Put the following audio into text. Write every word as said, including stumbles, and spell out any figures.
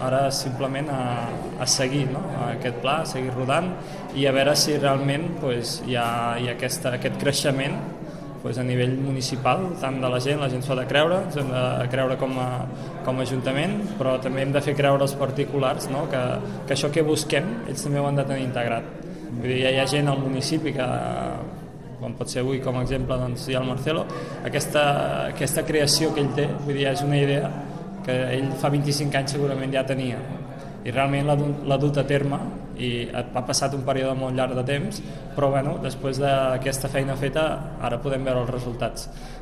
ara simplement a, a seguir, no? A aquest pla, a seguir rodant i a veure si realment pues, hi ha, hi ha aquesta, aquest creixement pues, a nivell municipal, tant de la gent, la gent s'ho ha de creure, ens hem de creure com a, com a Ajuntament, però també hem de fer creure als particulars, no? que, que això que busquem ells també ho han de tenir integrat. Vull dir, hi ha gent al municipi que, com pot ser avui com a exemple, doncs, hi ha el Marcelo, aquesta, aquesta creació que ell té, vull dir, és una idea que ell fa vint-i-cinc anys segurament ja tenia i realment l'ha dut a terme i ha passat un període molt llarg de temps, però bueno, després d'aquesta feina feta ara podem veure els resultats.